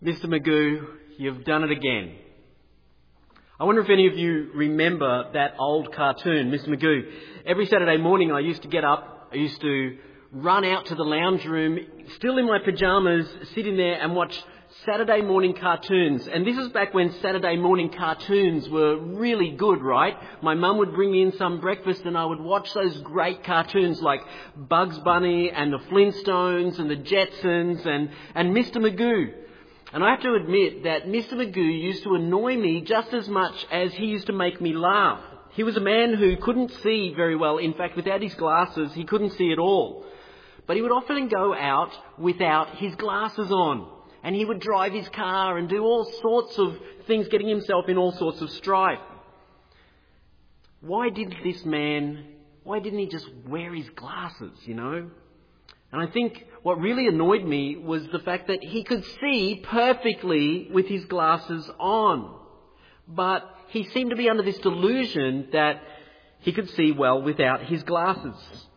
Mr. Magoo, you've done it again. I wonder if any of you remember that old cartoon, Mr. Magoo. Every Saturday morning I used to get up, I used to run out to the lounge room, still in my pyjamas, sit in there and watch Saturday morning cartoons. And this is back when Saturday morning cartoons were really good, right? My mum would bring me in some breakfast and I would watch those great cartoons like Bugs Bunny and the Flintstones and the Jetsons and Mr. Magoo. And I have to admit that Mr. Magoo used to annoy me just as much as he used to make me laugh. He was a man who couldn't see very well. In fact, without his glasses, he couldn't see at all. But he would often go out without his glasses on. And he would drive his car and do all sorts of things, getting himself in all sorts of strife. Why didn't he just wear his glasses, And I think what really annoyed me was the fact that he could see perfectly with his glasses on. But he seemed to be under this delusion that he could see well without his glasses.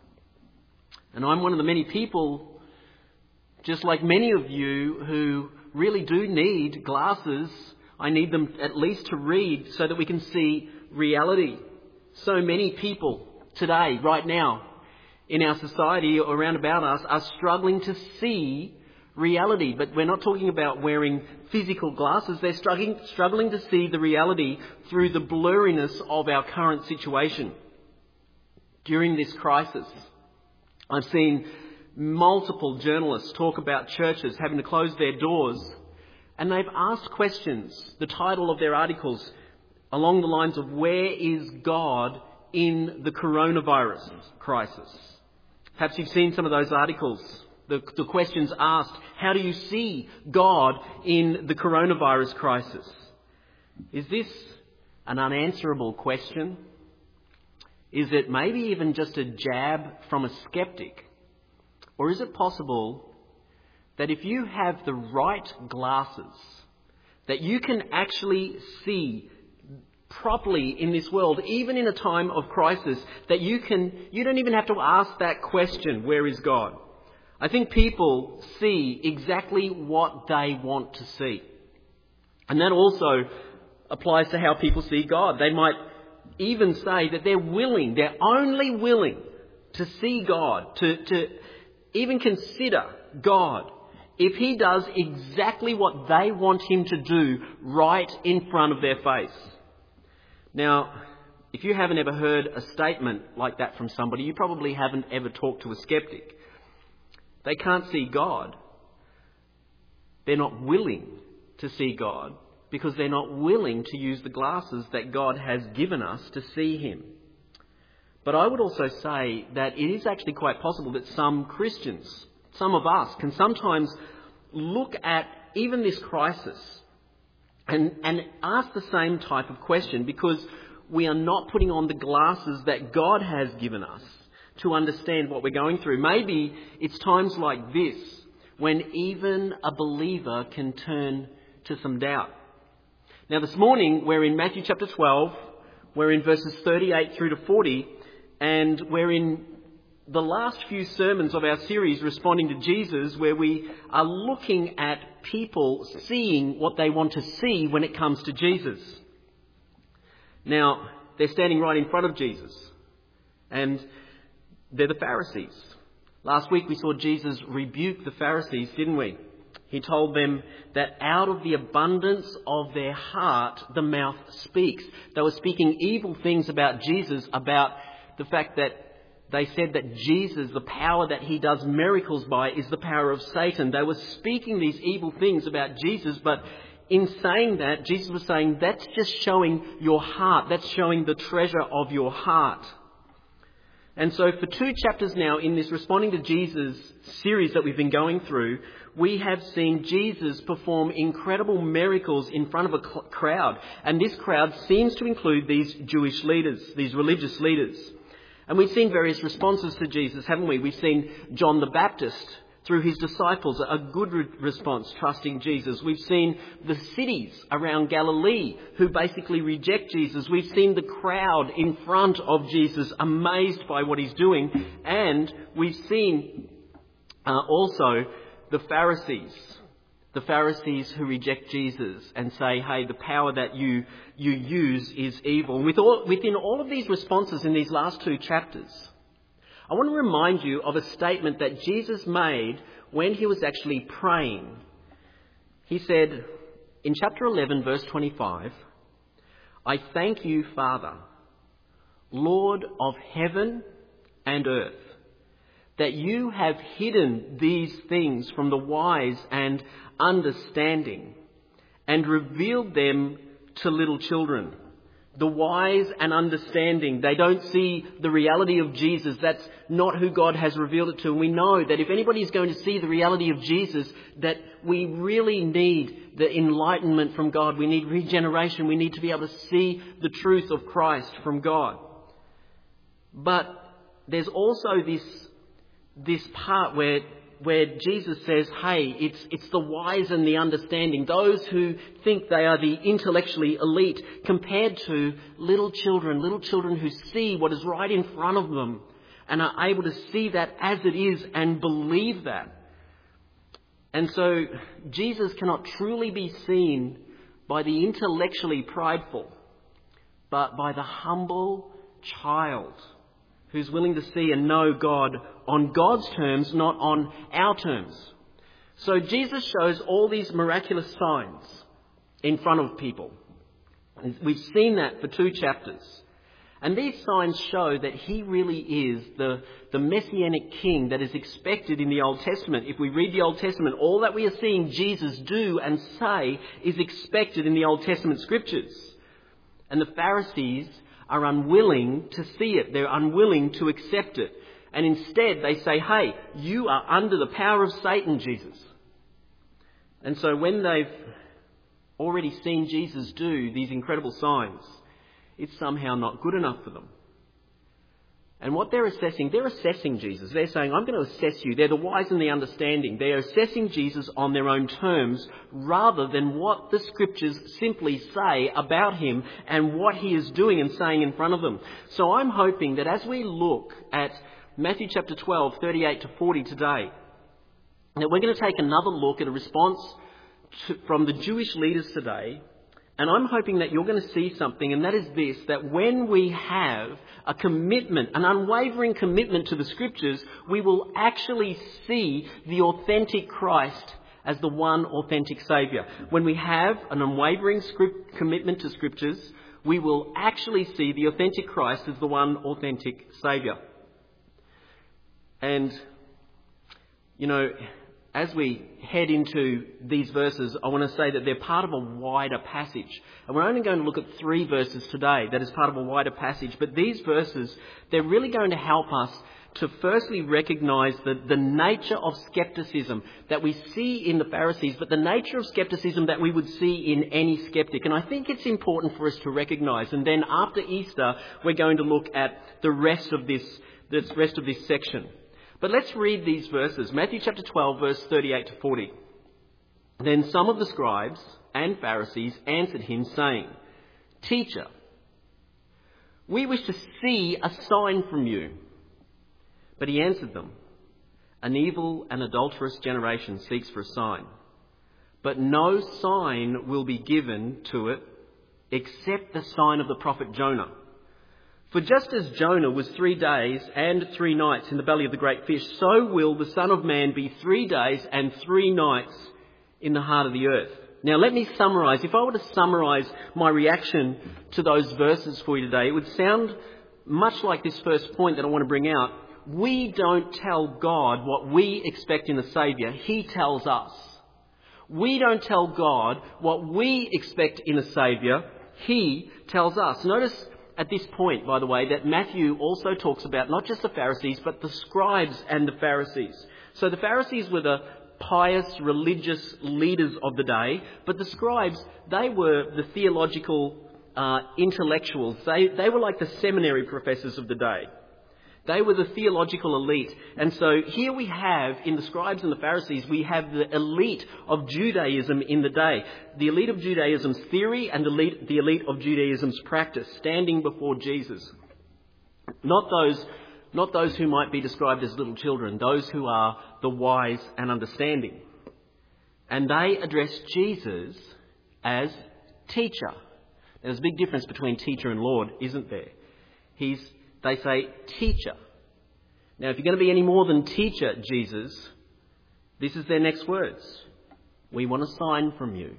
And I'm one of the many people, just like many of you, who really do need glasses. I need them at least to read so that we can see reality. So many people today, right now, in our society or around about us are struggling to see reality. But we're not talking about wearing physical glasses. They're struggling to see the reality through the blurriness of our current situation. During this crisis, I've seen multiple journalists talk about churches having to close their doors, and they've asked questions. The title of their articles along the lines of, where is God in the coronavirus crisis? Perhaps you've seen some of those articles. The questions asked, how do you see God in the coronavirus crisis? Is this an unanswerable question? Is it maybe even just a jab from a skeptic? Or is it possible that if you have the right glasses, that you can actually see properly in this world, even in a time of crisis, that you don't even have to ask that question, where is God? I think people see exactly what they want to see. And that also applies to how people see God. They might even say that they're only willing to see God, to even consider God, if he does exactly what they want him to do right in front of their face. Now, if you haven't ever heard a statement like that from somebody, you probably haven't ever talked to a skeptic. They can't see God. They're not willing to see God because they're not willing to use the glasses that God has given us to see him. But I would also say that it is actually quite possible that some Christians, some of us, can sometimes look at even this crisis and ask the same type of question because we are not putting on the glasses that God has given us to understand what we're going through. Maybe it's times like this when even a believer can turn to some doubt. Now this morning we're in Matthew chapter 12, we're in verses 38 through to 40, and we're in the last few sermons of our series responding to Jesus, where we are looking at people seeing what they want to see when it comes to Jesus. Now, they're standing right in front of Jesus, and they're the Pharisees. Last week we saw Jesus rebuke the Pharisees, didn't we? He told them that out of the abundance of their heart, the mouth speaks. They were speaking evil things about Jesus, about the fact that they said that Jesus, the power that he does miracles by, is the power of Satan. They were speaking these evil things about Jesus, but in saying that, Jesus was saying, that's just showing your heart. That's showing the treasure of your heart. And so for 2 chapters now in this Responding to Jesus series that we've been going through, we have seen Jesus perform incredible miracles in front of a crowd. And this crowd seems to include these Jewish leaders, these religious leaders. And we've seen various responses to Jesus, haven't we? We've seen John the Baptist, through his disciples, a good response, trusting Jesus. We've seen the cities around Galilee who basically reject Jesus. We've seen the crowd in front of Jesus, amazed by what he's doing. And we've seen also the Pharisees the Pharisees who reject Jesus and say, hey, the power that you use is evil. And within all of these responses in these last two chapters, I want to remind you of a statement that Jesus made when he was actually praying. He said in chapter 11, verse 25, I thank you, Father, Lord of heaven and earth, that you have hidden these things from the wise and understanding and revealed them to little children. The wise and understanding, they don't see the reality of Jesus. That's not who God has revealed it to. And we know that if anybody is going to see the reality of Jesus, that we really need the enlightenment from God. We need regeneration. We need to be able to see the truth of Christ from God. But there's also this part where Jesus says, hey, it's the wise and the understanding, those who think they are the intellectually elite, compared to little children who see what is right in front of them and are able to see that as it is and believe that. And so Jesus cannot truly be seen by the intellectually prideful, but by the humble child who's willing to see and know God on God's terms, not on our terms. So Jesus shows all these miraculous signs in front of people. And we've seen that for 2 chapters. And these signs show that he really is the messianic king that is expected in the Old Testament. If we read the Old Testament, all that we are seeing Jesus do and say is expected in the Old Testament scriptures. And the Pharisees are unwilling to see it. They're unwilling to accept it. And instead they say, hey, you are under the power of Satan, Jesus. And so when they've already seen Jesus do these incredible signs, it's somehow not good enough for them. And what they're assessing Jesus. They're saying, I'm going to assess you. They're the wise and the understanding. They're assessing Jesus on their own terms rather than what the scriptures simply say about him and what he is doing and saying in front of them. So I'm hoping that as we look at Matthew chapter 12, 38 to 40 today, that we're going to take another look at a response from the Jewish leaders today. And I'm hoping that you're going to see something, and that is this, that when we have a commitment, an unwavering commitment to the scriptures, we will actually see the authentic Christ as the one authentic Saviour. When we have an unwavering commitment to scriptures, we will actually see the authentic Christ as the one authentic Saviour. And, you know, as we head into these verses, I want to say that they're part of a wider passage. And we're only going to look at 3 verses today that is part of a wider passage. But these verses, they're really going to help us to firstly recognise the nature of scepticism that we see in the Pharisees, but the nature of scepticism that we would see in any skeptic. And I think it's important for us to recognise. And then after Easter, we're going to look at the rest of this section. But let's read these verses. Matthew chapter 12, verse 38 to 40. Then some of the scribes and Pharisees answered him, saying, Teacher, we wish to see a sign from you. But he answered them, An evil and adulterous generation seeks for a sign, but no sign will be given to it except the sign of the prophet Jonah. For just as Jonah was 3 days and 3 nights in the belly of the great fish, so will the Son of Man be 3 days and 3 nights in the heart of the earth. Now let me summarise. If I were to summarise my reaction to those verses for you today, it would sound much like this first point that I want to bring out. We don't tell God what we expect in a Saviour. He tells us. We don't tell God what we expect in a Saviour. He tells us. Notice at this point, by the way, that Matthew also talks about not just the Pharisees, but the scribes and the Pharisees. So the Pharisees were the pious, religious leaders of the day, but the scribes, they were the theological intellectuals. They were like the seminary professors of the day. They were the theological elite. And so here we have, in the scribes and the Pharisees, we have the elite of Judaism in the day. The elite of Judaism's theory and the elite of Judaism's practice, standing before Jesus. Not those who might be described as little children, those who are the wise and understanding. And they address Jesus as teacher. There's a big difference between teacher and Lord, isn't there? They say teacher. Now, if you're going to be any more than teacher, Jesus, this is their next words. We want a sign from you.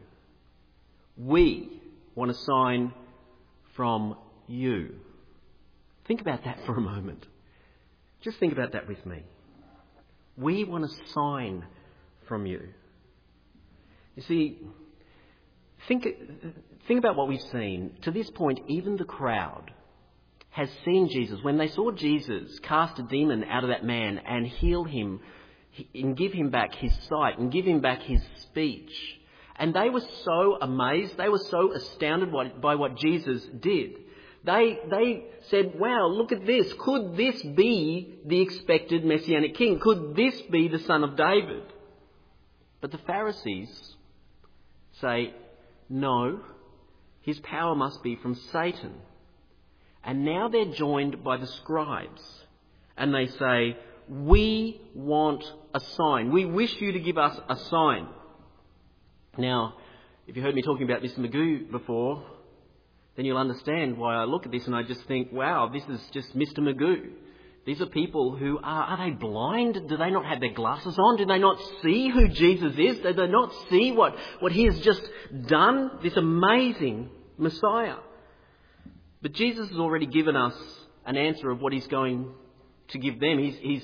We want a sign from you. Think about that for a moment. Just think about that with me. We want a sign from you. You see, think about what we've seen. To this point, even the crowd has seen Jesus. When they saw Jesus cast a demon out of that man and heal him and give him back his sight and give him back his speech, and they were so amazed, they were so astounded by what Jesus did. They said, wow, look at this. Could this be the expected Messianic king? Could this be the son of David? But the Pharisees say, no, his power must be from Satan. And now they're joined by the scribes. And they say, we want a sign. We wish you to give us a sign. Now, if you heard me talking about Mr. Magoo before, then you'll understand why I look at this and I just think, wow, this is just Mr. Magoo. These are people who are they blind? Do they not have their glasses on? Do they not see who Jesus is? Do they not see what he has just done? This amazing Messiah. But Jesus has already given us an answer of what he's going to give them.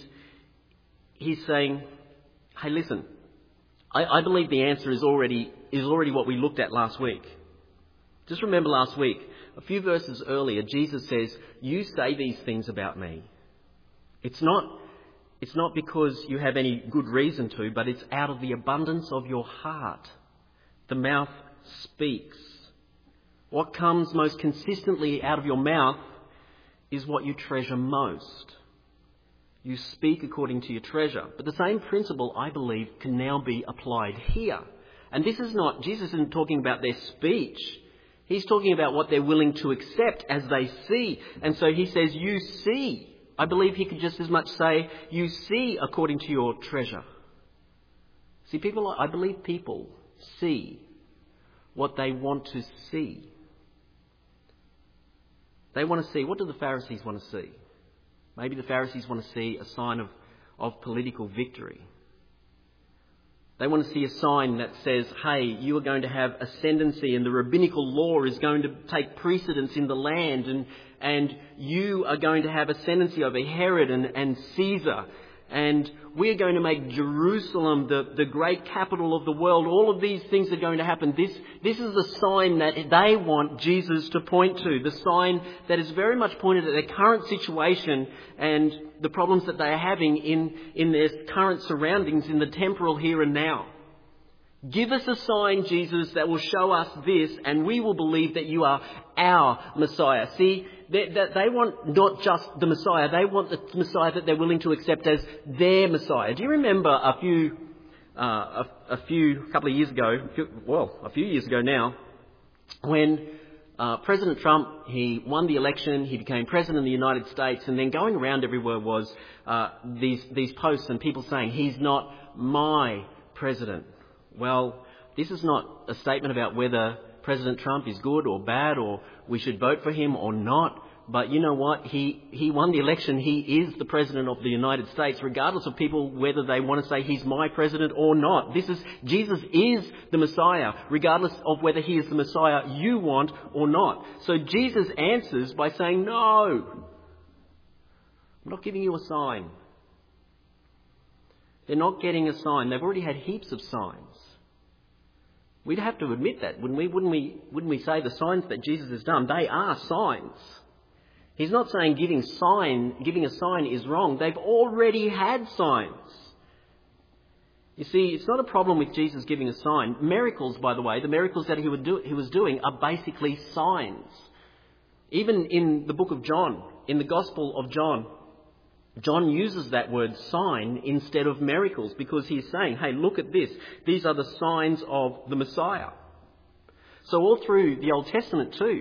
He's saying, hey, listen, I believe the answer is already what we looked at last week. Just remember last week, a few verses earlier, Jesus says, you say these things about me. It's not because you have any good reason to, but it's out of the abundance of your heart. The mouth speaks. What comes most consistently out of your mouth is what you treasure most. You speak according to your treasure. But the same principle, I believe, can now be applied here. And this is not, Jesus isn't talking about their speech. He's talking about what they're willing to accept as they see. And so he says, you see. I believe he could just as much say, you see according to your treasure. See, I believe people see what they want to see. They want to see, what do the Pharisees want to see? Maybe the Pharisees want to see a sign of political victory. They want to see a sign that says, hey, you are going to have ascendancy and the rabbinical law is going to take precedence in the land and you are going to have ascendancy over Herod and Caesar. And we're going to make Jerusalem the great capital of the world. All of these things are going to happen. This is the sign that they want Jesus to point to. The sign that is very much pointed at their current situation and the problems that they are having in their current surroundings in the temporal here and now. Give us a sign, Jesus, that will show us this and we will believe that you are our Messiah. See, they want not just the Messiah, they want the Messiah that they're willing to accept as their Messiah. Do you remember a few years ago now, when President Trump, he won the election, he became president of the United States, and then going around everywhere was these posts and people saying, he's not my president. Well, this is not a statement about whether President Trump is good or bad or we should vote for him or not. But you know what? He won the election. He is the president of the United States, regardless of people whether they want to say he's my president or not. Jesus is the Messiah, regardless of whether he is the Messiah you want or not. So Jesus answers by saying, no, I'm not giving you a sign. They're not getting a sign. They've already had heaps of signs. We'd have to admit that, wouldn't we say the signs that Jesus has done, they are signs. He's not saying giving a sign is wrong. They've already had signs. You see, it's not a problem with Jesus giving a sign. Miracles, by the way, the miracles that he was doing are basically signs. Even in the book of John, in the Gospel of John, John uses that word sign instead of miracles because he's saying, hey, look at this. These are the signs of the Messiah. So all through the Old Testament too,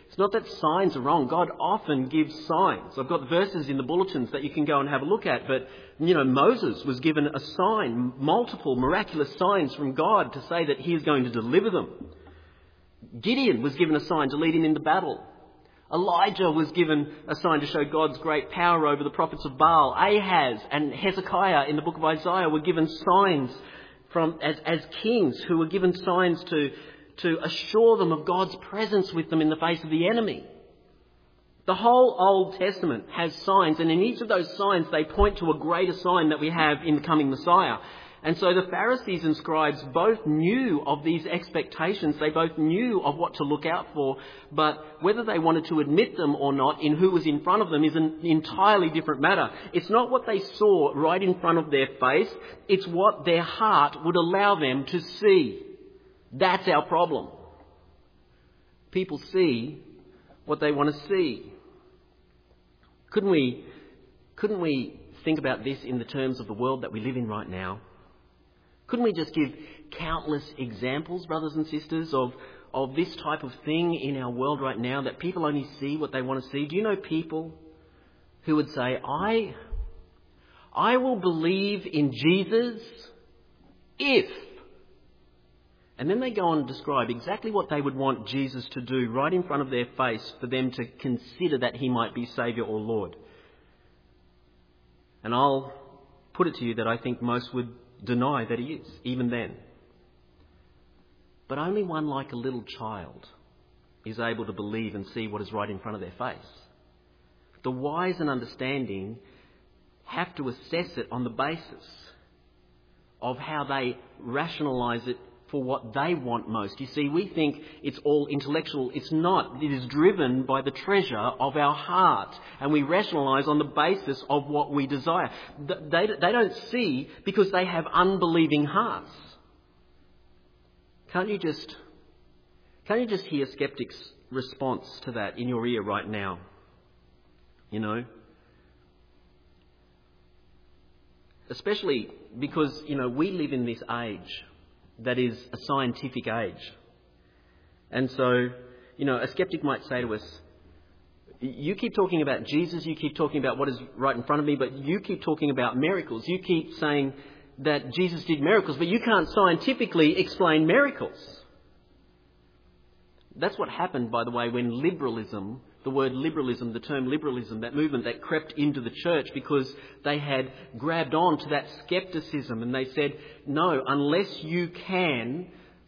It's not that signs are wrong. God often gives signs. I've got verses in the bulletins that you can go and have a look at. But, Moses was given a sign, multiple miraculous signs from God to say that he is going to deliver them. Gideon was given a sign to lead him into battle. Elijah was given a sign to show God's great power over the prophets of Baal. Ahaz and Hezekiah in the book of Isaiah were given signs as kings who were given signs to assure them of God's presence with them in the face of the enemy. The whole Old Testament has signs, and in each of those signs they point to a greater sign that we have in the coming Messiah. And so the Pharisees and scribes both knew of these expectations. They both knew of what to look out for, but whether they wanted to admit them or not in who was in front of them is an entirely different matter. It's not what they saw right in front of their face. It's what their heart would allow them to see. That's our problem. People see what they want to see. Couldn't we think about this in the terms of the world that we live in right now? Couldn't we just give countless examples, brothers and sisters, of this type of thing in our world right now, that people only see what they want to see? Do you know people who would say, I will believe in Jesus if... And then they go on and describe exactly what they would want Jesus to do right in front of their face for them to consider that he might be Saviour or Lord. And I'll put it to you that I think most would deny that he is, even then. But only one like a little child is able to believe and see what is right in front of their face. The wise and understanding have to assess it on the basis of how they rationalise it for what they want most. You see, we think it's all intellectual. It's not. It is driven by the treasure of our heart, and we rationalise on the basis of what we desire. They don't see because they have unbelieving hearts. Can't you just hear skeptics' response to that in your ear right now? Especially because, we live in this age that is a scientific age. And so, a skeptic might say to us, you keep talking about Jesus, you keep talking about what is right in front of me, but you keep talking about miracles. You keep saying that Jesus did miracles, but you can't scientifically explain miracles. That's what happened, by the way, when liberalism, the word liberalism, the term liberalism, that movement that crept into the church because they had grabbed on to that scepticism, and they said, no, unless you can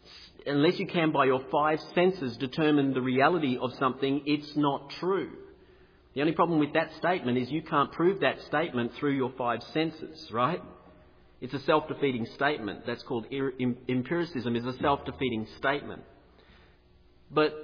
by your five senses determine the reality of something, it's not true. The only problem with that statement is you can't prove that statement through your five senses, right? It's a self-defeating statement. That's called empiricism, is a self-defeating statement. But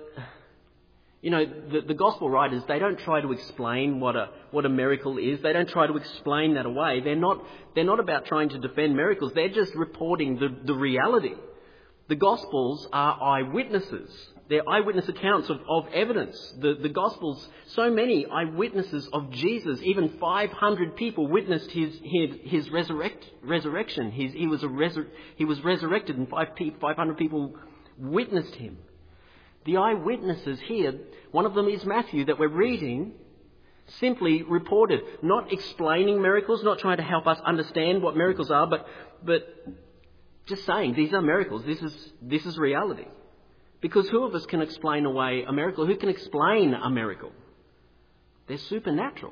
the gospel writers, they don't try to explain what a miracle is. They don't try to explain that away. They're not about trying to defend miracles. They're just reporting the reality. The Gospels are eyewitnesses. They're eyewitness accounts of evidence. The Gospels, so many eyewitnesses of Jesus. Even 500 people witnessed his resurrection. He was resurrected, and 500 people witnessed him. The eyewitnesses here, one of them is Matthew that we're reading, simply reported, not explaining miracles, not trying to help us understand what miracles are, but just saying these are miracles. This is reality. Because who of us can explain away a miracle? Who can explain a miracle? They're supernatural.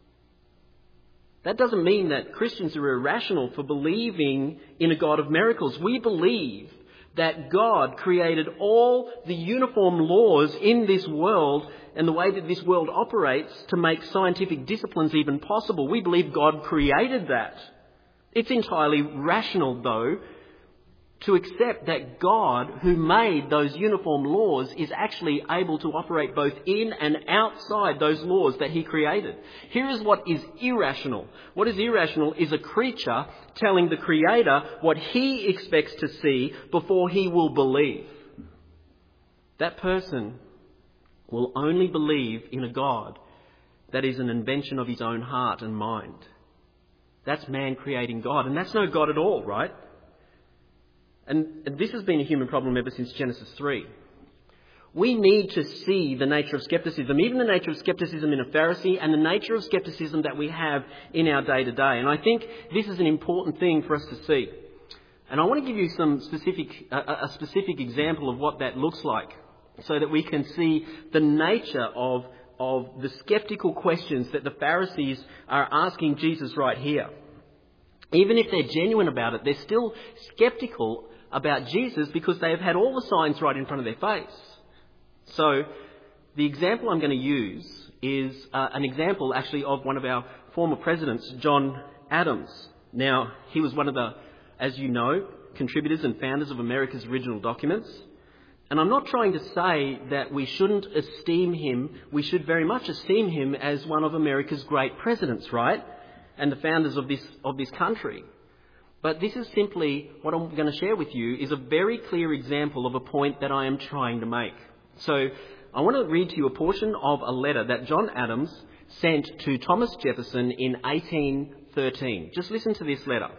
That doesn't mean that Christians are irrational for believing in a God of miracles. We believe that God created all the uniform laws in this world and the way that this world operates to make scientific disciplines even possible. We believe God created that. It's entirely rational, though, to accept that God, who made those uniform laws, is actually able to operate both in and outside those laws that he created. Here is what is irrational. What is irrational is a creature telling the Creator what he expects to see before he will believe. That person will only believe in a God that is an invention of his own heart and mind. That's man creating God, and that's no God at all, right? And this has been a human problem ever since Genesis 3. We need to see the nature of skepticism, even the nature of skepticism in a Pharisee and the nature of skepticism that we have in our day-to-day. And I think this is an important thing for us to see. And I want to give you a specific example of what that looks like so that we can see the nature of the skeptical questions that the Pharisees are asking Jesus right here. Even if they're genuine about it, they're still skeptical about Jesus because they have had all the signs right in front of their face. So the example I'm going to use is an example actually of one of our former presidents, John Adams. Now, he was one of the, as you know, contributors and founders of America's original documents. And I'm not trying to say that we shouldn't esteem him. We should very much esteem him as one of America's great presidents, right? And the founders of this country. But this is simply, what I'm going to share with you is a very clear example of a point that I am trying to make. So I want to read to you a portion of a letter that John Adams sent to Thomas Jefferson in 1813. Just listen to this letter.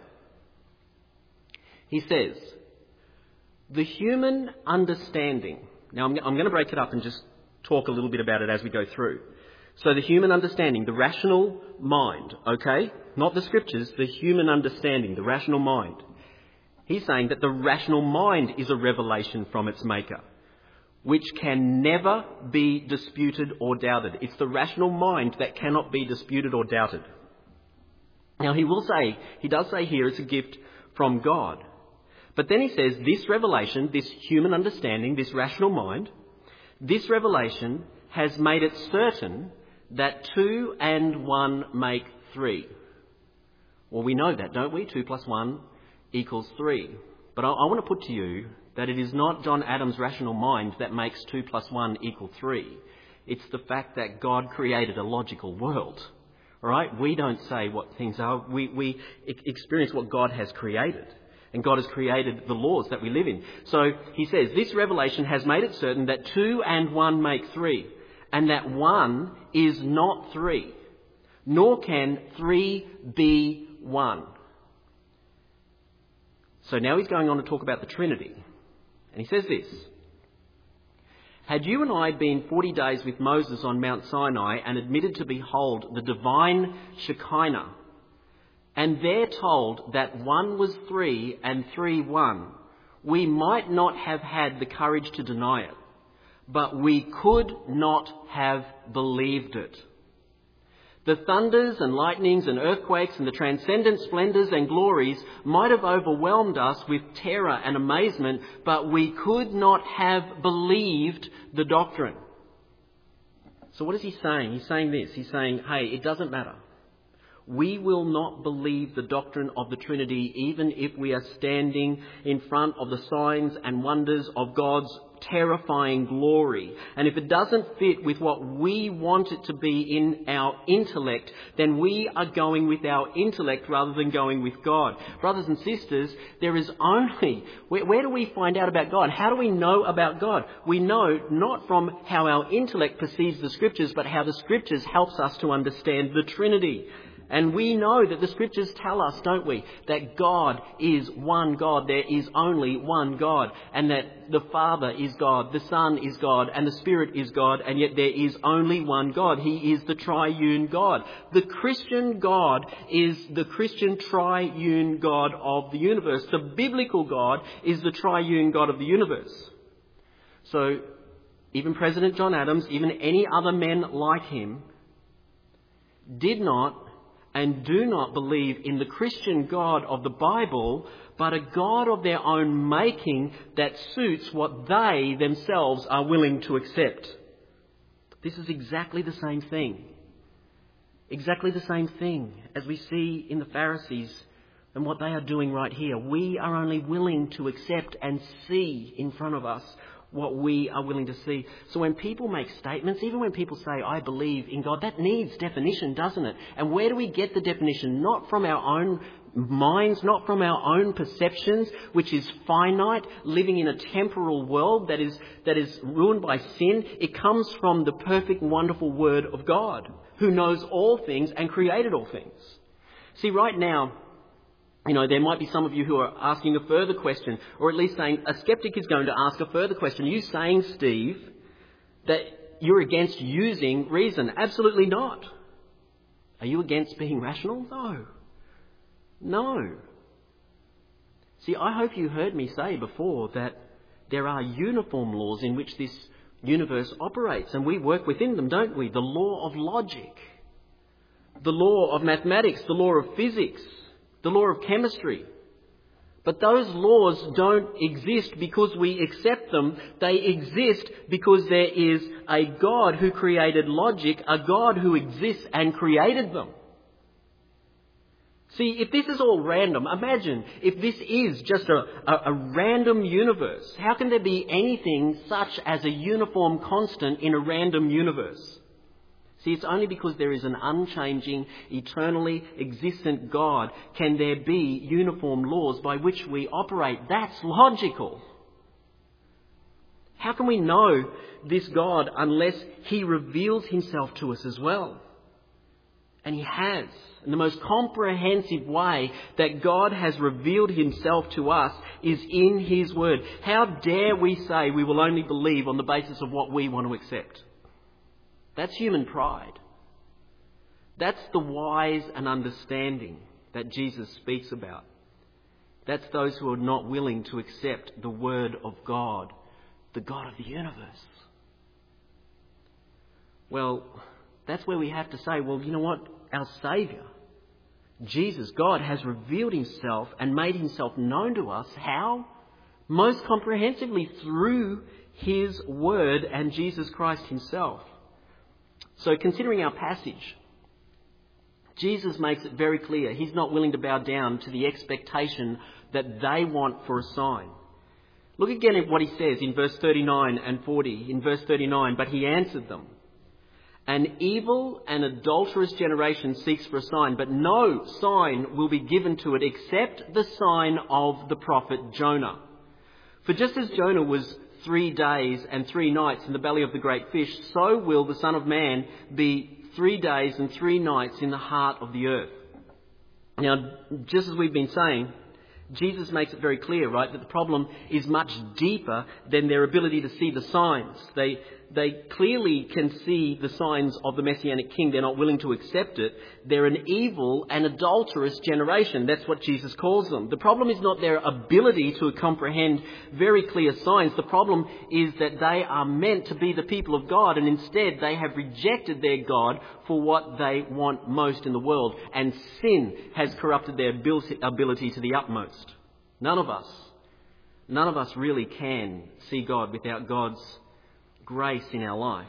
He says, "The human understanding..." Now I'm going to break it up and just talk a little bit about it as we go through. So the human understanding, the rational mind, okay? Not the scriptures, the human understanding, the rational mind. He's saying that the rational mind is a revelation from its maker, which can never be disputed or doubted. It's the rational mind that cannot be disputed or doubted. Now he does say here it's a gift from God. But then he says this revelation, this human understanding, this rational mind, this revelation has made it certain that 2 and 1 make 3. Well, we know that, don't we? 2 plus 1 equals 3. But I want to put to you that it is not John Adams' rational mind that makes 2 plus 1 equal 3. It's the fact that God created a logical world. All right? We don't say what things are. We experience what God has created. And God has created the laws that we live in. So he says, this revelation has made it certain that 2 and 1 make 3. And that 1 is not 3. Nor can 3 be 1. So now he's going on to talk about the Trinity. And he says this: "Had you and I been 40 days with Moses on Mount Sinai and admitted to behold the divine Shekinah, and there told that 1 was 3 and 3 1, we might not have had the courage to deny it, but we could not have believed it. The thunders and lightnings and earthquakes and the transcendent splendours and glories might have overwhelmed us with terror and amazement, but we could not have believed the doctrine." So what is he saying? He's saying this. He's saying, hey, it doesn't matter. We will not believe the doctrine of the Trinity even if we are standing in front of the signs and wonders of God's terrifying glory. And if it doesn't fit with what we want it to be in our intellect, then we are going with our intellect rather than going with God. Brothers and sisters, there is only... Where do we find out about God? How do we know about God? We know not from how our intellect perceives the Scriptures, but how the Scriptures helps us to understand the Trinity. And we know that the Scriptures tell us, don't we, that God is one God. There is only one God. And that the Father is God, the Son is God, and the Spirit is God. And yet there is only one God. He is the triune God. The Christian God is the Christian triune God of the universe. The biblical God is the triune God of the universe. So even President John Adams, even any other men like him, did not and do not believe in the Christian God of the Bible, but a God of their own making that suits what they themselves are willing to accept. This is exactly the same thing. Exactly the same thing as we see in the Pharisees and what they are doing right here. We are only willing to accept and see in front of us what we are willing to see. So when people make statements, even when people say, I believe in God, that needs definition, doesn't it? And where do we get the definition? Not from our own minds, not from our own perceptions, which is finite, living in a temporal world that is ruined by sin. It comes from the perfect, wonderful Word of God, who knows all things and created all things. See, right now, there might be some of you who are asking a further question, or at least saying a skeptic is going to ask a further question. Are you saying, Steve, that you're against using reason. Absolutely not. Are you against being rational? No. See, I hope you heard me say before that there are uniform laws in which this universe operates, and we work within them, don't we? The law of logic, the law of mathematics, the law of physics, the law of chemistry. But those laws don't exist because we accept them. They exist because there is a God who created logic, a God who exists and created them. See, if this is all random, imagine if this is just a random universe. How can there be anything such as a uniform constant in a random universe? See, it's only because there is an unchanging, eternally existent God can there be uniform laws by which we operate. That's logical. How can we know this God unless He reveals Himself to us as well? And He has. And the most comprehensive way that God has revealed Himself to us is in His Word. How dare we say we will only believe on the basis of what we want to accept? That's human pride. That's the wise and understanding that Jesus speaks about. That's those who are not willing to accept the Word of God, the God of the universe. Well, that's where we have to say, well, you know what? Our Saviour, Jesus, God, has revealed Himself and made Himself known to us. How? Most comprehensively through His Word and Jesus Christ Himself. So considering our passage, Jesus makes it very clear He's not willing to bow down to the expectation that they want for a sign. Look again at what He says in verse 39 and 40. In verse 39, but He answered them, an evil and adulterous generation seeks for a sign, but no sign will be given to it except the sign of the prophet Jonah. For just as Jonah was 3 days and 3 nights in the belly of the great fish, so will the Son of Man be 3 days and 3 nights in the heart of the earth. Now, just as we've been saying, Jesus makes it very clear, right, that the problem is much deeper than their ability to see the signs. They clearly can see the signs of the Messianic King. They're not willing to accept it. They're an evil and adulterous generation. That's what Jesus calls them. The problem is not their ability to comprehend very clear signs. The problem is that they are meant to be the people of God, and instead they have rejected their God for what they want most in the world. And sin has corrupted their ability to the utmost. None of us really can see God without God's grace in our life.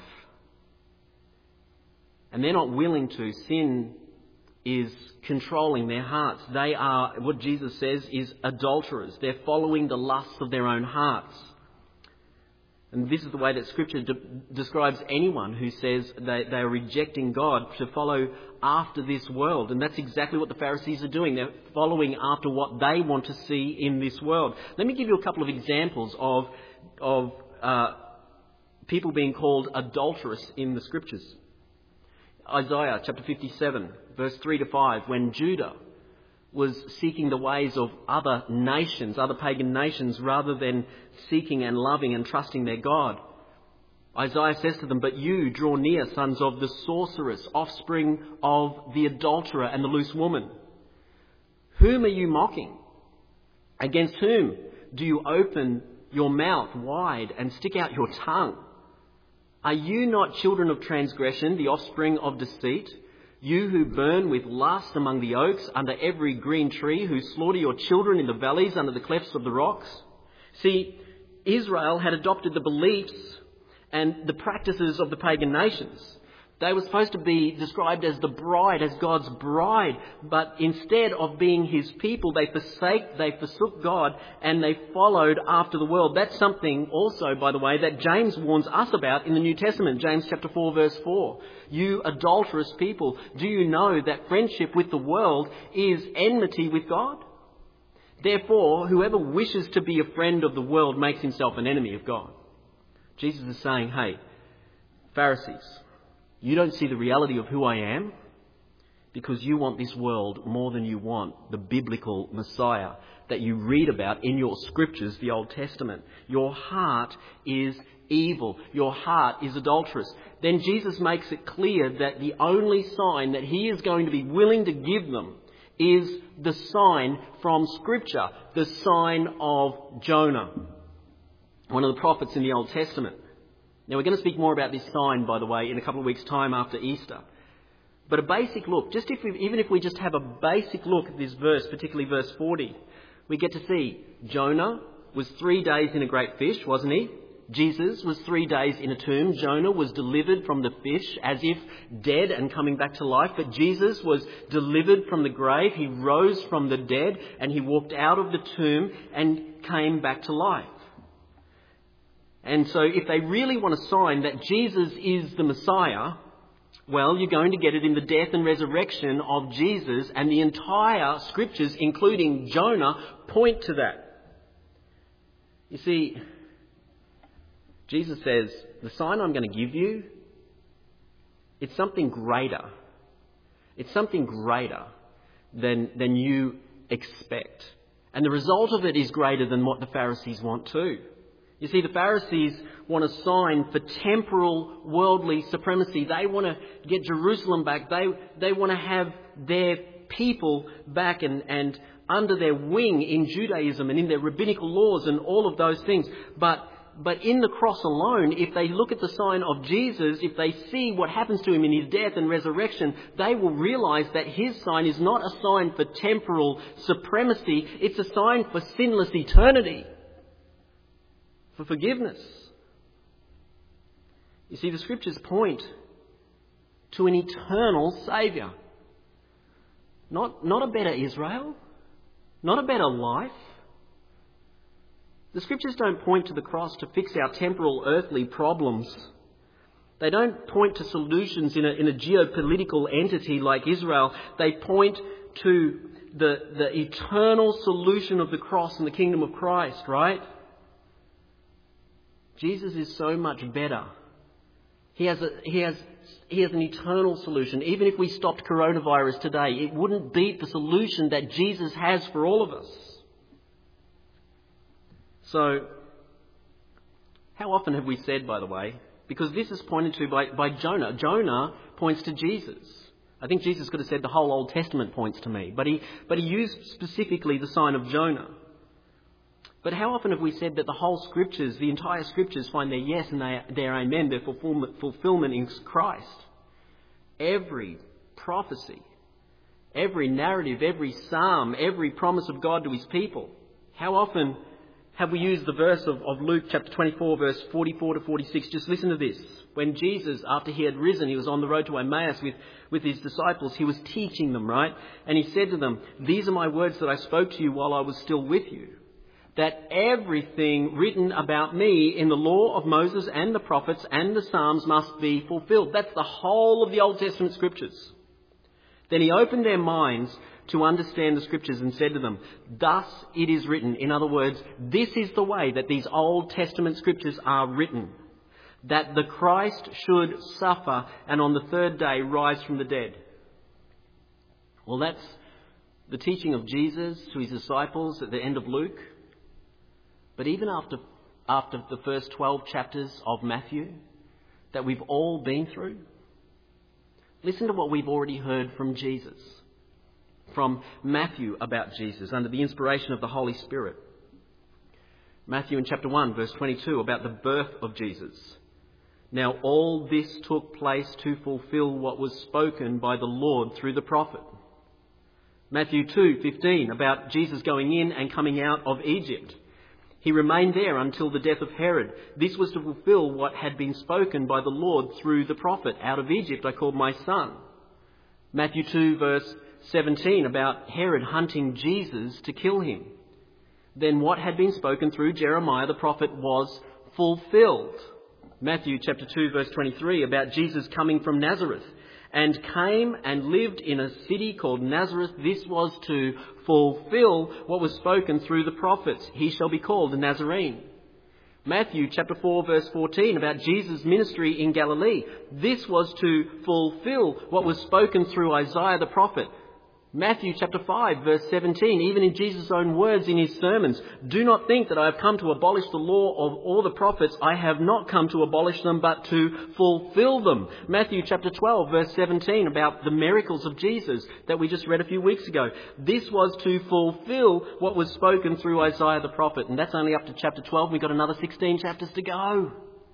And they're not willing to. Sin is controlling their hearts. They are, what Jesus says, is adulterers. They're following the lusts of their own hearts. And this is the way that Scripture describes anyone who says they are rejecting God to follow after this world. And that's exactly what the Pharisees are doing. They're following after what they want to see in this world. Let me give you a couple of examples of people being called adulterous in the Scriptures. Isaiah chapter 57, verse 3 to 5, when Judah was seeking the ways of other nations, other pagan nations, rather than seeking and loving and trusting their God. Isaiah says to them, but you draw near, sons of the sorceress, offspring of the adulterer and the loose woman. Whom are you mocking? Against whom do you open your mouth wide and stick out your tongue? Are you not children of transgression, the offspring of deceit? You who burn with lust among the oaks, under every green tree, who slaughter your children in the valleys, under the clefts of the rocks? See, Israel had adopted the beliefs and the practices of the pagan nations. They were supposed to be described as the bride, as God's bride. But instead of being His people, they forsook God and they followed after the world. That's something also, by the way, that James warns us about in the New Testament. James chapter 4, verse 4. You adulterous people, do you know that friendship with the world is enmity with God? Therefore, whoever wishes to be a friend of the world makes himself an enemy of God. Jesus is saying, hey, Pharisees, you don't see the reality of who I am? because you want this world more than you want the biblical Messiah that you read about in your scriptures, the Old Testament. Your heart is evil. Your heart is adulterous. Then Jesus makes it clear that the only sign that he is going to be willing to give them is the sign from Scripture, the sign of Jonah, one of the prophets in the Old Testament. Now, we're going to speak more about this sign, by the way, in a couple of weeks' time after Easter. But a basic look, even if we just have a basic look at this verse, particularly verse 40, we get to see Jonah was 3 days in a great fish, wasn't he? Jesus was 3 days in a tomb. Jonah was delivered from the fish as if dead and coming back to life. But Jesus was delivered from the grave. He rose from the dead and he walked out of the tomb and came back to life. And so if they really want a sign that Jesus is the Messiah, well, you're going to get it in the death and resurrection of Jesus, and the entire scriptures, including Jonah, point to that. You see, Jesus says, the sign I'm going to give you, it's something greater. It's something greater than you expect. And the result of it is greater than what the Pharisees want too. You see, the Pharisees want a sign for temporal worldly supremacy. They want to get Jerusalem back. They want to have their people back and under their wing in Judaism and in their rabbinical laws and all of those things. But in the cross alone, if they look at the sign of Jesus, if they see what happens to him in his death and resurrection, they will realise that his sign is not a sign for temporal supremacy. It's a sign for sinless eternity, for forgiveness. You see, the scriptures point to an eternal Saviour. Not a better Israel, not a better life. The scriptures don't point to the cross to fix our temporal earthly problems. They don't point to solutions in a geopolitical entity like Israel. They point to the eternal solution of the cross and the kingdom of Christ, right? Jesus is so much better. He has an eternal solution. Even if we stopped coronavirus today, it wouldn't beat the solution that Jesus has for all of us. So, how often have we said, by the way, because this is pointed to by Jonah. Jonah points to Jesus. I think Jesus could have said the whole Old Testament points to me, but he used specifically the sign of Jonah. But how often have we said that the whole scriptures, the entire scriptures, find their yes and their amen, their fulfillment in Christ? Every prophecy, every narrative, every psalm, every promise of God to his people. How often have we used the verse of Luke chapter 24, verse 44 to 46? Just listen to this. When Jesus, after he had risen, he was on the road to Emmaus with his disciples. He was teaching them, right? And he said to them, "These are my words that I spoke to you while I was still with you, that everything written about me in the law of Moses and the prophets and the Psalms must be fulfilled." That's the whole of the Old Testament scriptures. Then he opened their minds to understand the scriptures and said to them, "Thus it is written." In other words, this is the way that these Old Testament scriptures are written, that the Christ should suffer and on the third day rise from the dead. Well, that's the teaching of Jesus to his disciples at the end of Luke. But even after the first 12 chapters of Matthew that we've all been through, listen to what we've already heard from Jesus, from Matthew about Jesus under the inspiration of the Holy Spirit. Matthew in chapter 1, verse 22, about the birth of Jesus. "Now all this took place to fulfill what was spoken by the Lord through the prophet." Matthew 2:15, about Jesus going in and coming out of Egypt. "He remained there until the death of Herod. This was to fulfill what had been spoken by the Lord through the prophet. Out of Egypt I called my son." Matthew 2 verse 17, about Herod hunting Jesus to kill him. Then what had been spoken through Jeremiah the prophet was fulfilled. Matthew chapter 2 verse 23, about Jesus coming from Nazareth and came and lived in a city called Nazareth. This was to fulfill what was spoken through the prophets. "He shall be called a Nazarene." Matthew chapter 4 verse 14 about Jesus' ministry in Galilee. This was to fulfill what was spoken through Isaiah the prophet. Matthew chapter 5 verse 17, even in Jesus' own words in his sermons, do not think that I have come to abolish the law of all the prophets. I have not come to abolish them, but to fulfill them. Matthew chapter 12 verse 17 about the miracles of Jesus that we just read a few weeks ago. This was to fulfill what was spoken through Isaiah the prophet. And that's only up to chapter 12. We've got another 16 chapters to go.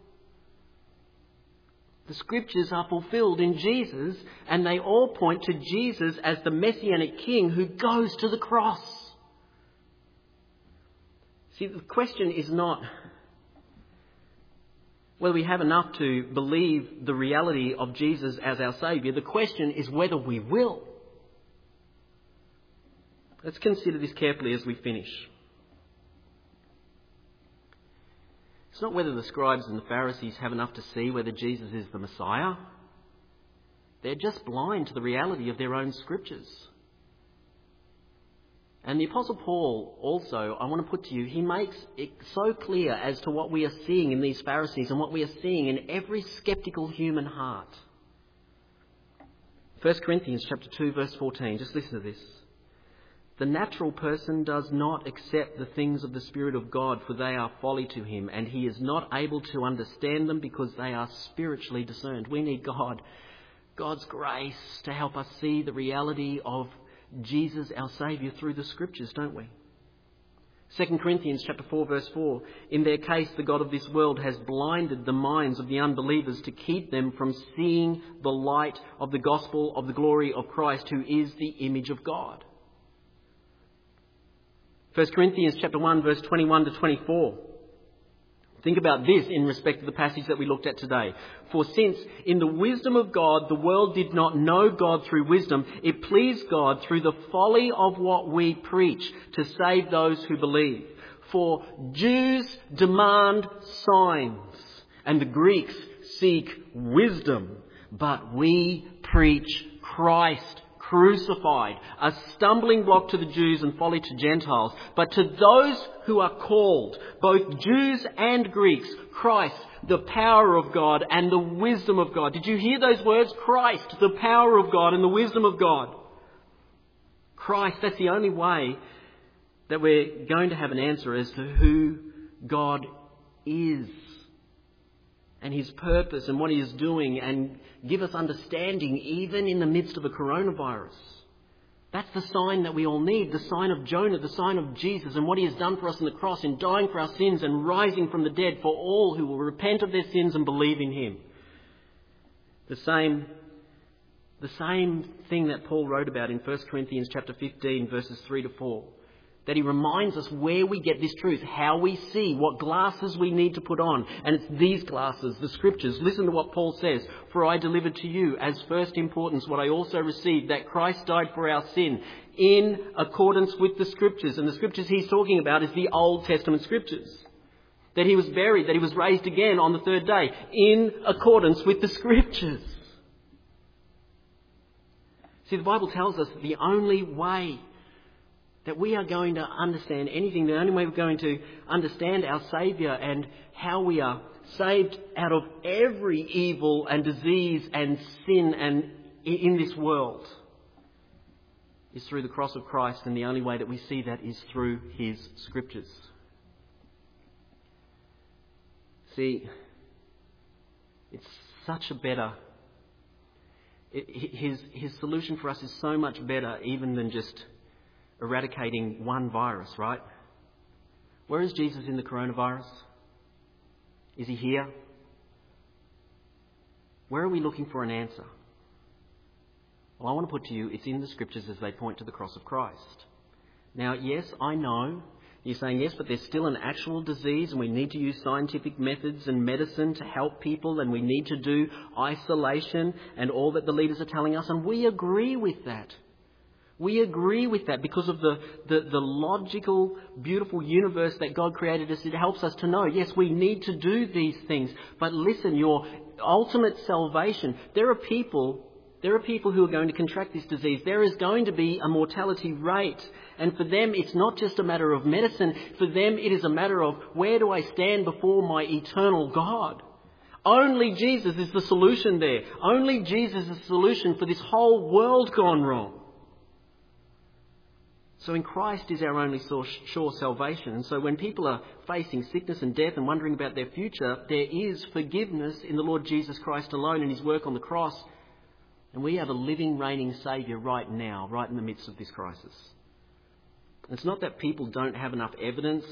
The scriptures are fulfilled in Jesus, and they all point to Jesus as the Messianic King who goes to the cross. See, the question is not whether we have enough to believe the reality of Jesus as our Saviour. The question is whether we will. Let's consider this carefully as we finish. It's not whether the scribes and the Pharisees have enough to see whether Jesus is the Messiah. They're just blind to the reality of their own scriptures. And the Apostle Paul also, I want to put to you, he makes it so clear as to what we are seeing in these Pharisees and what we are seeing in every sceptical human heart. 1 Corinthians chapter 2 verse 14, just listen to this. The natural person does not accept the things of the Spirit of God, for they are folly to him, and he is not able to understand them because they are spiritually discerned. We need God's grace to help us see the reality of Jesus, our Saviour, through the Scriptures, don't we? 2 Corinthians chapter 4 verse 4, in their case the God of this world has blinded the minds of the unbelievers to keep them from seeing the light of the gospel of the glory of Christ, who is the image of God. 1 Corinthians chapter 1 verse 21 to 24. Think about this in respect to the passage that we looked at today. For since in the wisdom of God the world did not know God through wisdom, it pleased God through the folly of what we preach to save those who believe. For Jews demand signs and the Greeks seek wisdom, but we preach Christ crucified, a stumbling block to the Jews and folly to Gentiles. But to those who are called, both Jews and Greeks, Christ, the power of God and the wisdom of God. Did you hear those words? Christ, the power of God and the wisdom of God. Christ, that's the only way that we're going to have an answer as to who God is and his purpose and what he is doing, and give us understanding even in the midst of a coronavirus. That's the sign that we all need, the sign of Jonah, the sign of Jesus and what he has done for us on the cross in dying for our sins and rising from the dead for all who will repent of their sins and believe in him. The same thing that Paul wrote about in 1 Corinthians chapter 15 verses 3 to 4. That he reminds us where we get this truth, how we see, what glasses we need to put on. And it's these glasses, the Scriptures. Listen to what Paul says. For I delivered to you as first importance what I also received, that Christ died for our sin in accordance with the Scriptures. And the Scriptures he's talking about is the Old Testament Scriptures. That he was buried, that he was raised again on the third day in accordance with the Scriptures. See, the Bible tells us that the only way that we are going to understand anything, the only way we're going to understand our Saviour and how we are saved out of every evil and disease and sin and in this world, is through the cross of Christ, and the only way that we see that is through his Scriptures. See, it's such a better... His solution for us is so much better even than just eradicating one virus, right? Where is Jesus in the coronavirus? Is he here? Where are we looking for an answer? Well, I want to put to you, it's in the Scriptures as they point to the cross of Christ. Now, yes, I know you're saying, yes, but there's still an actual disease and we need to use scientific methods and medicine to help people, and we need to do isolation and all that the leaders are telling us, and we agree with that. We agree with that because of the logical, beautiful universe that God created us. It helps us to know, yes, we need to do these things. But listen, your ultimate salvation, there are people There are people who are going to contract this disease. There is going to be a mortality rate. And for them, it's not just a matter of medicine. For them, it is a matter of where do I stand before my eternal God? Only Jesus is the solution there. Only Jesus is the solution for this whole world gone wrong. So in Christ is our only sure salvation. And so when people are facing sickness and death and wondering about their future, there is forgiveness in the Lord Jesus Christ alone and his work on the cross. And we have a living, reigning Saviour right now, right in the midst of this crisis. It's not that people don't have enough evidence.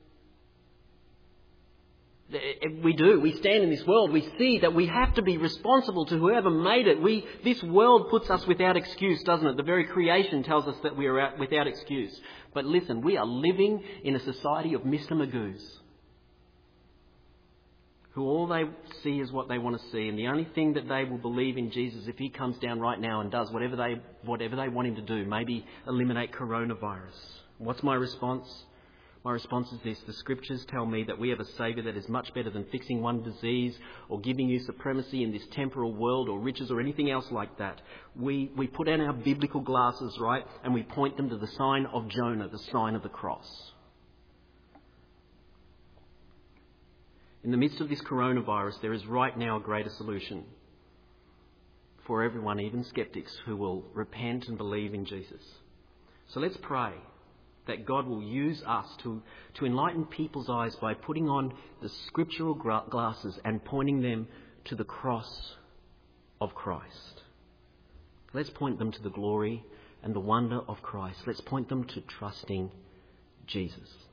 We do. We stand in this world. We see that we have to be responsible to whoever made it. This world puts us without excuse, doesn't it? The very creation tells us that we are without excuse. But listen, we are living in a society of Mr. Magoos, who all they see is what they want to see. And the only thing that they will believe in Jesus if he comes down right now and does whatever they want him to do, maybe eliminate coronavirus. What's my response? My response is this: the scriptures tell me that we have a Saviour that is much better than fixing one disease or giving you supremacy in this temporal world or riches or anything else like that. We put on our biblical glasses, right, and we point them to the sign of Jonah, the sign of the cross. In the midst of this coronavirus, there is right now a greater solution for everyone, even skeptics, who will repent and believe in Jesus. So let's pray that God will use us to enlighten people's eyes by putting on the scriptural glasses and pointing them to the cross of Christ. Let's point them to the glory and the wonder of Christ. Let's point them to trusting Jesus.